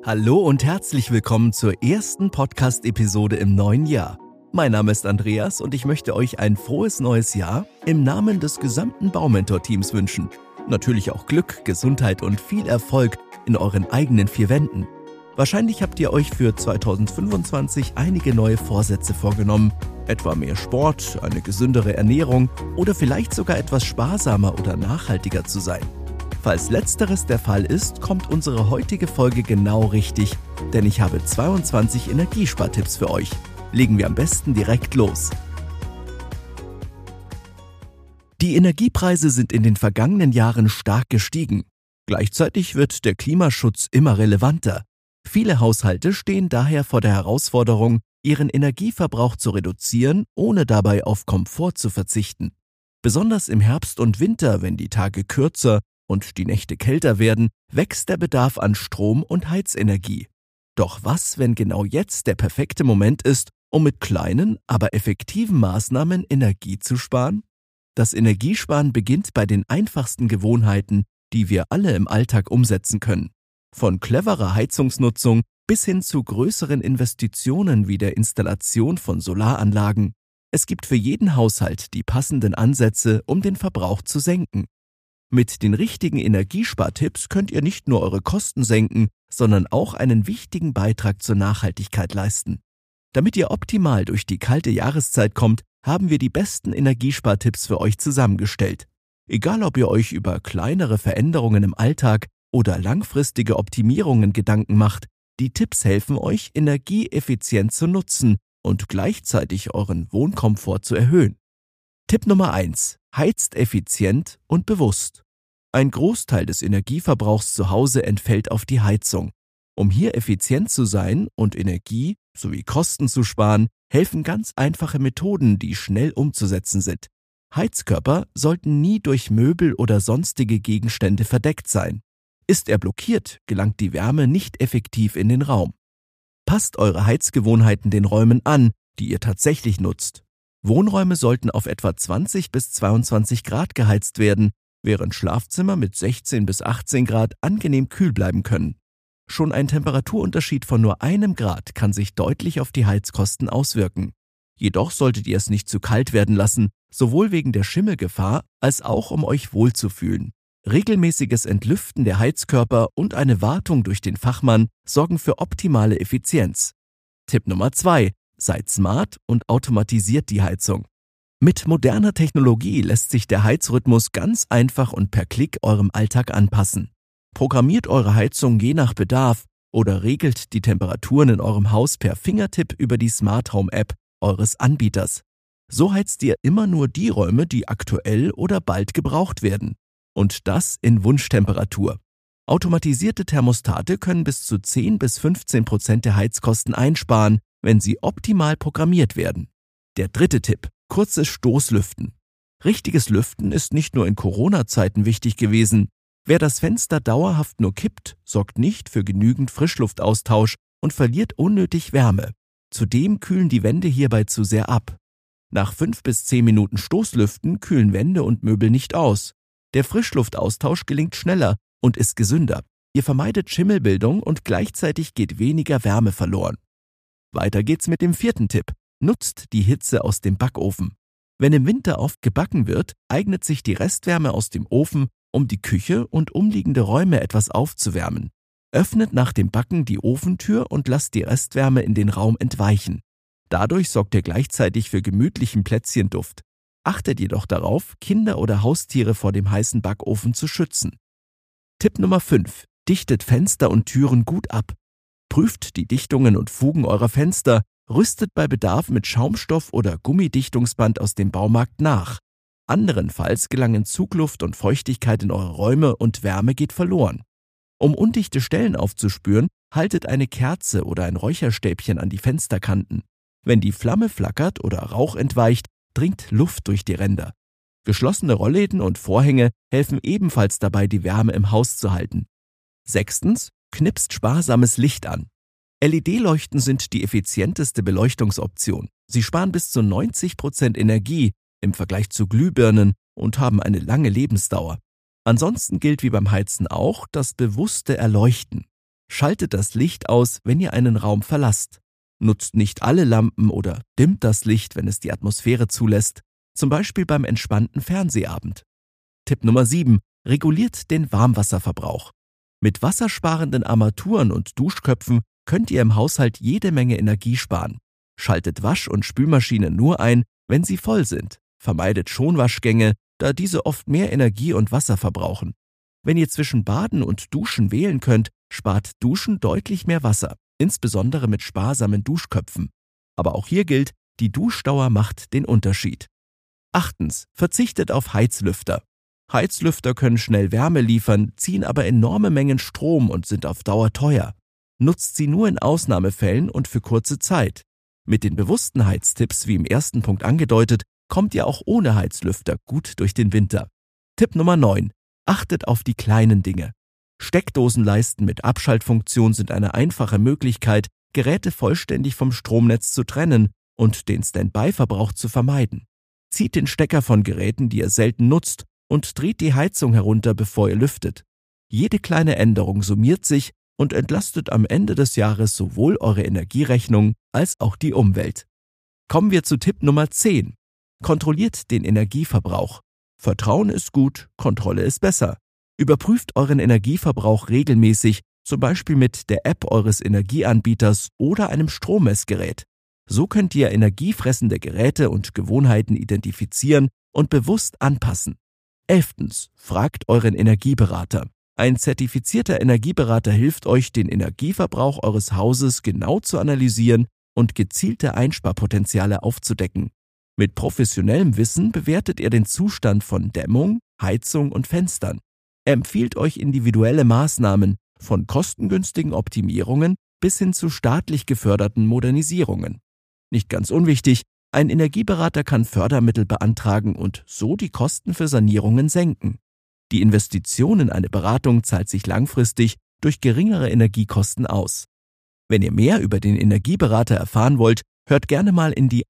Hallo und herzlich willkommen zur ersten Podcast-Episode im neuen Jahr. Mein Name ist Andreas und ich möchte euch ein frohes neues Jahr im Namen des gesamten Baumentor-Teams wünschen. Natürlich auch Glück, Gesundheit und viel Erfolg in euren eigenen vier Wänden. Wahrscheinlich habt ihr euch für 2025 einige neue Vorsätze vorgenommen, etwa mehr Sport, eine gesündere Ernährung oder vielleicht sogar etwas sparsamer oder nachhaltiger zu sein. Falls letzteres der Fall ist, kommt unsere heutige Folge genau richtig, denn ich habe 22 Energiespartipps für euch. Legen wir am besten direkt los. Die Energiepreise sind in den vergangenen Jahren stark gestiegen. Gleichzeitig wird der Klimaschutz immer relevanter. Viele Haushalte stehen daher vor der Herausforderung, ihren Energieverbrauch zu reduzieren, ohne dabei auf Komfort zu verzichten. Besonders im Herbst und Winter, wenn die Tage kürzer und die Nächte kälter werden, wächst der Bedarf an Strom und Heizenergie. Doch was, wenn genau jetzt der perfekte Moment ist, um mit kleinen, aber effektiven Maßnahmen Energie zu sparen? Das Energiesparen beginnt bei den einfachsten Gewohnheiten, die wir alle im Alltag umsetzen können. Von cleverer Heizungsnutzung bis hin zu größeren Investitionen wie der Installation von Solaranlagen. Es gibt für jeden Haushalt die passenden Ansätze, um den Verbrauch zu senken. Mit den richtigen Energiespartipps könnt ihr nicht nur eure Kosten senken, sondern auch einen wichtigen Beitrag zur Nachhaltigkeit leisten. Damit ihr optimal durch die kalte Jahreszeit kommt, haben wir die besten Energiespartipps für euch zusammengestellt. Egal ob ihr euch über kleinere Veränderungen im Alltag oder langfristige Optimierungen Gedanken macht, die Tipps helfen euch, Energie effizient zu nutzen und gleichzeitig euren Wohnkomfort zu erhöhen. Tipp Nummer 1. Heizt effizient und bewusst. Ein Großteil des Energieverbrauchs zu Hause entfällt auf die Heizung. Um hier effizient zu sein und Energie sowie Kosten zu sparen, helfen ganz einfache Methoden, die schnell umzusetzen sind. Heizkörper sollten nie durch Möbel oder sonstige Gegenstände verdeckt sein. Ist er blockiert, gelangt die Wärme nicht effektiv in den Raum. Passt eure Heizgewohnheiten den Räumen an, die ihr tatsächlich nutzt. Wohnräume sollten auf etwa 20 bis 22 Grad geheizt werden, während Schlafzimmer mit 16 bis 18 Grad angenehm kühl bleiben können. Schon ein Temperaturunterschied von nur 1 Grad kann sich deutlich auf die Heizkosten auswirken. Jedoch solltet ihr es nicht zu kalt werden lassen, sowohl wegen der Schimmelgefahr als auch um euch wohlzufühlen. Regelmäßiges Entlüften der Heizkörper und eine Wartung durch den Fachmann sorgen für optimale Effizienz. Tipp Nummer 2. Seid smart und automatisiert die Heizung. Mit moderner Technologie lässt sich der Heizrhythmus ganz einfach und per Klick eurem Alltag anpassen. Programmiert eure Heizung je nach Bedarf oder regelt die Temperaturen in eurem Haus per Fingertipp über die Smart Home App eures Anbieters. So heizt ihr immer nur die Räume, die aktuell oder bald gebraucht werden. Und das in Wunschtemperatur. Automatisierte Thermostate können bis zu 10 bis 15% der Heizkosten einsparen, wenn sie optimal programmiert werden. Der dritte Tipp: kurzes Stoßlüften. Richtiges Lüften ist nicht nur in Corona-Zeiten wichtig gewesen. Wer das Fenster dauerhaft nur kippt, sorgt nicht für genügend Frischluftaustausch und verliert unnötig Wärme. Zudem kühlen die Wände hierbei zu sehr ab. Nach 5 bis 10 Minuten Stoßlüften kühlen Wände und Möbel nicht aus. Der Frischluftaustausch gelingt schneller und ist gesünder. Ihr vermeidet Schimmelbildung und gleichzeitig geht weniger Wärme verloren. Weiter geht's mit dem vierten Tipp. Nutzt die Hitze aus dem Backofen. Wenn im Winter oft gebacken wird, eignet sich die Restwärme aus dem Ofen, um die Küche und umliegende Räume etwas aufzuwärmen. Öffnet nach dem Backen die Ofentür und lasst die Restwärme in den Raum entweichen. Dadurch sorgt ihr gleichzeitig für gemütlichen Plätzchenduft. Achtet jedoch darauf, Kinder oder Haustiere vor dem heißen Backofen zu schützen. Tipp Nummer 5. Dichtet Fenster und Türen gut ab. Prüft die Dichtungen und Fugen eurer Fenster, rüstet bei Bedarf mit Schaumstoff oder Gummidichtungsband aus dem Baumarkt nach. Anderenfalls gelangen Zugluft und Feuchtigkeit in eure Räume und Wärme geht verloren. Um undichte Stellen aufzuspüren, haltet eine Kerze oder ein Räucherstäbchen an die Fensterkanten. Wenn die Flamme flackert oder Rauch entweicht, dringt Luft durch die Ränder. Geschlossene Rollläden und Vorhänge helfen ebenfalls dabei, die Wärme im Haus zu halten. 6. Knipst sparsames Licht an. LED-Leuchten sind die effizienteste Beleuchtungsoption. Sie sparen bis zu 90% Energie im Vergleich zu Glühbirnen und haben eine lange Lebensdauer. Ansonsten gilt wie beim Heizen auch das bewusste Erleuchten. Schaltet das Licht aus, wenn ihr einen Raum verlasst. Nutzt nicht alle Lampen oder dimmt das Licht, wenn es die Atmosphäre zulässt, zum Beispiel beim entspannten Fernsehabend. Tipp Nummer 7. Reguliert den Warmwasserverbrauch. Mit wassersparenden Armaturen und Duschköpfen könnt ihr im Haushalt jede Menge Energie sparen. Schaltet Wasch- und Spülmaschinen nur ein, wenn sie voll sind. Vermeidet Schonwaschgänge, da diese oft mehr Energie und Wasser verbrauchen. Wenn ihr zwischen Baden und Duschen wählen könnt, spart Duschen deutlich mehr Wasser, insbesondere mit sparsamen Duschköpfen. Aber auch hier gilt, die Duschdauer macht den Unterschied. 8. Verzichtet auf Heizlüfter. Heizlüfter können schnell Wärme liefern, ziehen aber enorme Mengen Strom und sind auf Dauer teuer. Nutzt sie nur in Ausnahmefällen und für kurze Zeit. Mit den bewussten Heiztipps, wie im ersten Punkt angedeutet, kommt ihr auch ohne Heizlüfter gut durch den Winter. Tipp Nummer 9. Achtet auf die kleinen Dinge. Steckdosenleisten mit Abschaltfunktion sind eine einfache Möglichkeit, Geräte vollständig vom Stromnetz zu trennen und den Standby-Verbrauch zu vermeiden. Zieht den Stecker von Geräten, die ihr selten nutzt, und dreht die Heizung herunter, bevor ihr lüftet. Jede kleine Änderung summiert sich und entlastet am Ende des Jahres sowohl eure Energierechnung als auch die Umwelt. Kommen wir zu Tipp Nummer 10. Kontrolliert den Energieverbrauch. Vertrauen ist gut, Kontrolle ist besser. Überprüft euren Energieverbrauch regelmäßig, zum Beispiel mit der App eures Energieanbieters oder einem Strommessgerät. So könnt ihr energiefressende Geräte und Gewohnheiten identifizieren und bewusst anpassen. 11. Fragt euren Energieberater. Ein zertifizierter Energieberater hilft euch, den Energieverbrauch eures Hauses genau zu analysieren und gezielte Einsparpotenziale aufzudecken. Mit professionellem Wissen bewertet er den Zustand von Dämmung, Heizung und Fenstern. Er empfiehlt euch individuelle Maßnahmen, von kostengünstigen Optimierungen bis hin zu staatlich geförderten Modernisierungen. Nicht ganz unwichtig, ein Energieberater kann Fördermittel beantragen und so die Kosten für Sanierungen senken. Die Investition in eine Beratung zahlt sich langfristig durch geringere Energiekosten aus. Wenn ihr mehr über den Energieberater erfahren wollt, hört gerne mal in die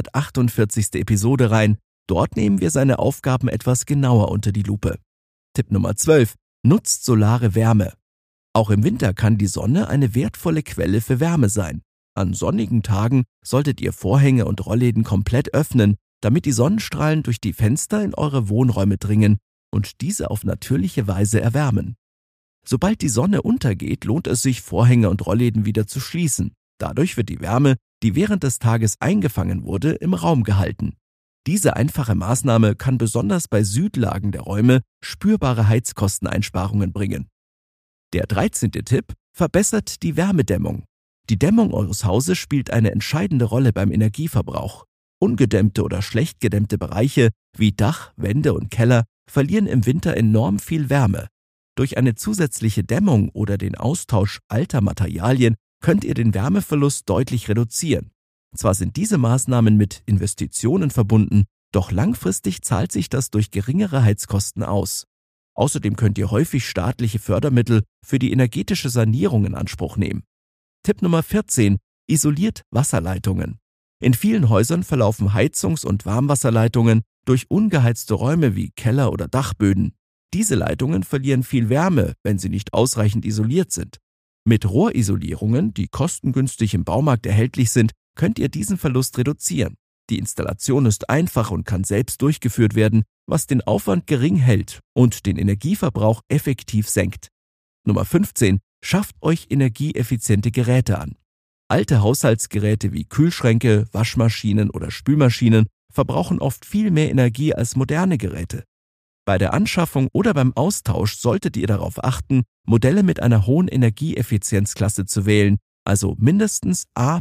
148. Episode rein. Dort nehmen wir seine Aufgaben etwas genauer unter die Lupe. Tipp Nummer 12. Nutzt solare Wärme. Auch im Winter kann die Sonne eine wertvolle Quelle für Wärme sein. An sonnigen Tagen solltet ihr Vorhänge und Rollläden komplett öffnen, damit die Sonnenstrahlen durch die Fenster in eure Wohnräume dringen und diese auf natürliche Weise erwärmen. Sobald die Sonne untergeht, lohnt es sich, Vorhänge und Rollläden wieder zu schließen. Dadurch wird die Wärme, die während des Tages eingefangen wurde, im Raum gehalten. Diese einfache Maßnahme kann besonders bei Südlagen der Räume spürbare Heizkosteneinsparungen bringen. Der 13. Tipp: Verbessert die Wärmedämmung. Die Dämmung eures Hauses spielt eine entscheidende Rolle beim Energieverbrauch. Ungedämmte oder schlecht gedämmte Bereiche wie Dach, Wände und Keller verlieren im Winter enorm viel Wärme. Durch eine zusätzliche Dämmung oder den Austausch alter Materialien könnt ihr den Wärmeverlust deutlich reduzieren. Zwar sind diese Maßnahmen mit Investitionen verbunden, doch langfristig zahlt sich das durch geringere Heizkosten aus. Außerdem könnt ihr häufig staatliche Fördermittel für die energetische Sanierung in Anspruch nehmen. Tipp Nummer 14. Isoliert Wasserleitungen. In vielen Häusern verlaufen Heizungs- und Warmwasserleitungen durch ungeheizte Räume wie Keller oder Dachböden. Diese Leitungen verlieren viel Wärme, wenn sie nicht ausreichend isoliert sind. Mit Rohrisolierungen, die kostengünstig im Baumarkt erhältlich sind, könnt ihr diesen Verlust reduzieren. Die Installation ist einfach und kann selbst durchgeführt werden, was den Aufwand gering hält und den Energieverbrauch effektiv senkt. Nummer 15. Schafft euch energieeffiziente Geräte an. Alte Haushaltsgeräte wie Kühlschränke, Waschmaschinen oder Spülmaschinen verbrauchen oft viel mehr Energie als moderne Geräte. Bei der Anschaffung oder beim Austausch solltet ihr darauf achten, Modelle mit einer hohen Energieeffizienzklasse zu wählen, also mindestens A+++.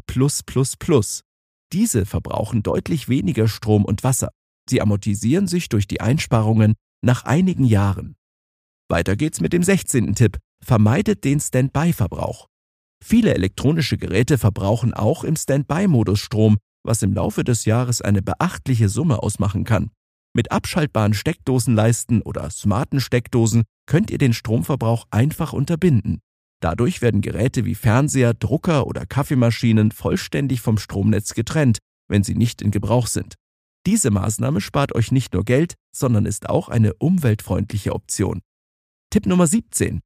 Diese verbrauchen deutlich weniger Strom und Wasser. Sie amortisieren sich durch die Einsparungen nach einigen Jahren. Weiter geht's mit dem 16. Tipp. Vermeidet den Standby-Verbrauch. Viele elektronische Geräte verbrauchen auch im Standby-Modus Strom, was im Laufe des Jahres eine beachtliche Summe ausmachen kann. Mit abschaltbaren Steckdosenleisten oder smarten Steckdosen könnt ihr den Stromverbrauch einfach unterbinden. Dadurch werden Geräte wie Fernseher, Drucker oder Kaffeemaschinen vollständig vom Stromnetz getrennt, wenn sie nicht in Gebrauch sind. Diese Maßnahme spart euch nicht nur Geld, sondern ist auch eine umweltfreundliche Option. Tipp Nummer 17.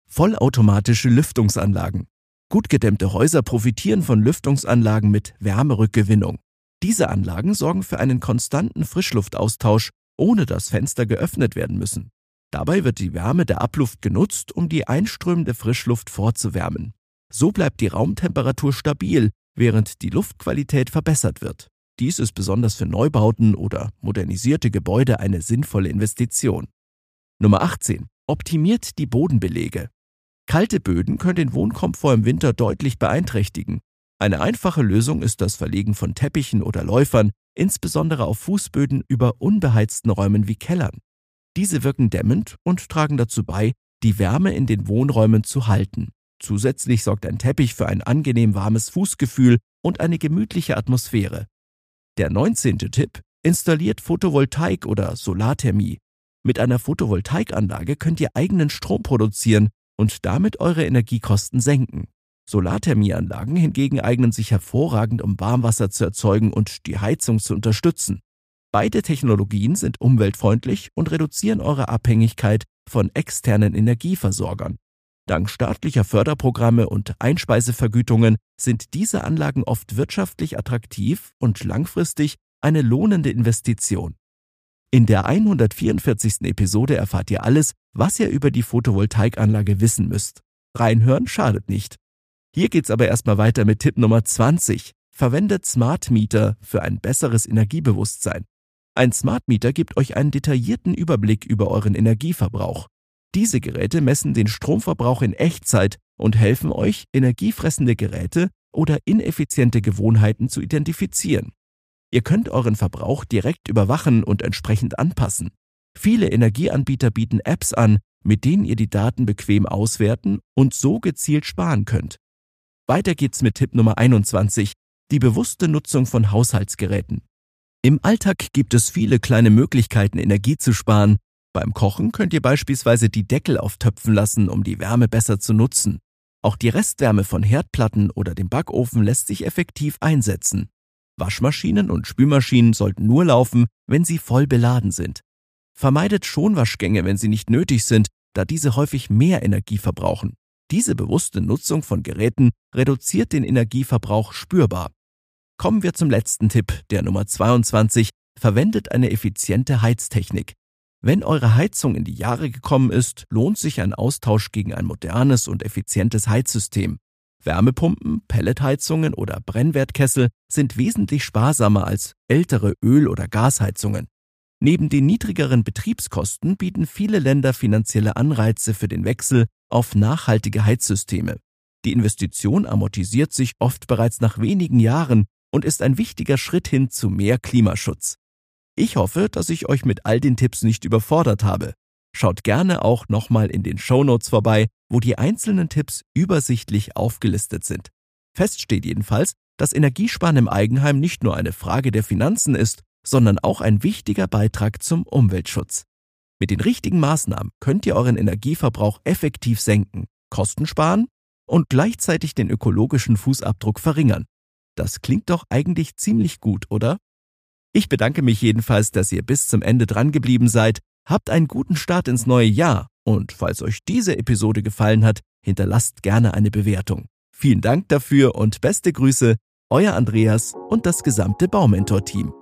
Vollautomatische Lüftungsanlagen. Gut gedämmte Häuser profitieren von Lüftungsanlagen mit Wärmerückgewinnung. Diese Anlagen sorgen für einen konstanten Frischluftaustausch, ohne dass Fenster geöffnet werden müssen. Dabei wird die Wärme der Abluft genutzt, um die einströmende Frischluft vorzuwärmen. So bleibt die Raumtemperatur stabil, während die Luftqualität verbessert wird. Dies ist besonders für Neubauten oder modernisierte Gebäude eine sinnvolle Investition. Nummer 18. Optimiert die Bodenbelege. Kalte Böden können den Wohnkomfort im Winter deutlich beeinträchtigen. Eine einfache Lösung ist das Verlegen von Teppichen oder Läufern, insbesondere auf Fußböden über unbeheizten Räumen wie Kellern. Diese wirken dämmend und tragen dazu bei, die Wärme in den Wohnräumen zu halten. Zusätzlich sorgt ein Teppich für ein angenehm warmes Fußgefühl und eine gemütliche Atmosphäre. Der 19. Tipp: Installiert Photovoltaik oder Solarthermie. Mit einer Photovoltaikanlage könnt ihr eigenen Strom produzieren und damit eure Energiekosten senken. Solarthermieanlagen hingegen eignen sich hervorragend, um Warmwasser zu erzeugen und die Heizung zu unterstützen. Beide Technologien sind umweltfreundlich und reduzieren eure Abhängigkeit von externen Energieversorgern. Dank staatlicher Förderprogramme und Einspeisevergütungen sind diese Anlagen oft wirtschaftlich attraktiv und langfristig eine lohnende Investition. In der 144. Episode erfahrt ihr alles, was ihr über die Photovoltaikanlage wissen müsst. Reinhören schadet nicht. Hier geht's aber erstmal weiter mit Tipp Nummer 20. Verwendet Smart Meter für ein besseres Energiebewusstsein. Ein Smart Meter gibt euch einen detaillierten Überblick über euren Energieverbrauch. Diese Geräte messen den Stromverbrauch in Echtzeit und helfen euch, energiefressende Geräte oder ineffiziente Gewohnheiten zu identifizieren. Ihr könnt euren Verbrauch direkt überwachen und entsprechend anpassen. Viele Energieanbieter bieten Apps an, mit denen ihr die Daten bequem auswerten und so gezielt sparen könnt. Weiter geht's mit Tipp Nummer 21, die bewusste Nutzung von Haushaltsgeräten. Im Alltag gibt es viele kleine Möglichkeiten, Energie zu sparen. Beim Kochen könnt ihr beispielsweise die Deckel auf Töpfen lassen, um die Wärme besser zu nutzen. Auch die Restwärme von Herdplatten oder dem Backofen lässt sich effektiv einsetzen. Waschmaschinen und Spülmaschinen sollten nur laufen, wenn sie voll beladen sind. Vermeidet Schonwaschgänge, wenn sie nicht nötig sind, da diese häufig mehr Energie verbrauchen. Diese bewusste Nutzung von Geräten reduziert den Energieverbrauch spürbar. Kommen wir zum letzten Tipp, der Nummer 22. Verwendet eine effiziente Heiztechnik. Wenn eure Heizung in die Jahre gekommen ist, lohnt sich ein Austausch gegen ein modernes und effizientes Heizsystem. Wärmepumpen, Pelletheizungen oder Brennwertkessel sind wesentlich sparsamer als ältere Öl- oder Gasheizungen. Neben den niedrigeren Betriebskosten bieten viele Länder finanzielle Anreize für den Wechsel auf nachhaltige Heizsysteme. Die Investition amortisiert sich oft bereits nach wenigen Jahren und ist ein wichtiger Schritt hin zu mehr Klimaschutz. Ich hoffe, dass ich euch mit all den Tipps nicht überfordert habe. Schaut gerne auch nochmal in den Shownotes vorbei, wo die einzelnen Tipps übersichtlich aufgelistet sind. Fest steht jedenfalls, dass Energiesparen im Eigenheim nicht nur eine Frage der Finanzen ist, sondern auch ein wichtiger Beitrag zum Umweltschutz. Mit den richtigen Maßnahmen könnt ihr euren Energieverbrauch effektiv senken, Kosten sparen und gleichzeitig den ökologischen Fußabdruck verringern. Das klingt doch eigentlich ziemlich gut, oder? Ich bedanke mich jedenfalls, dass ihr bis zum Ende dran geblieben seid. Habt einen guten Start ins neue Jahr und falls euch diese Episode gefallen hat, hinterlasst gerne eine Bewertung. Vielen Dank dafür und beste Grüße, euer Andreas und das gesamte Baumentor-Team.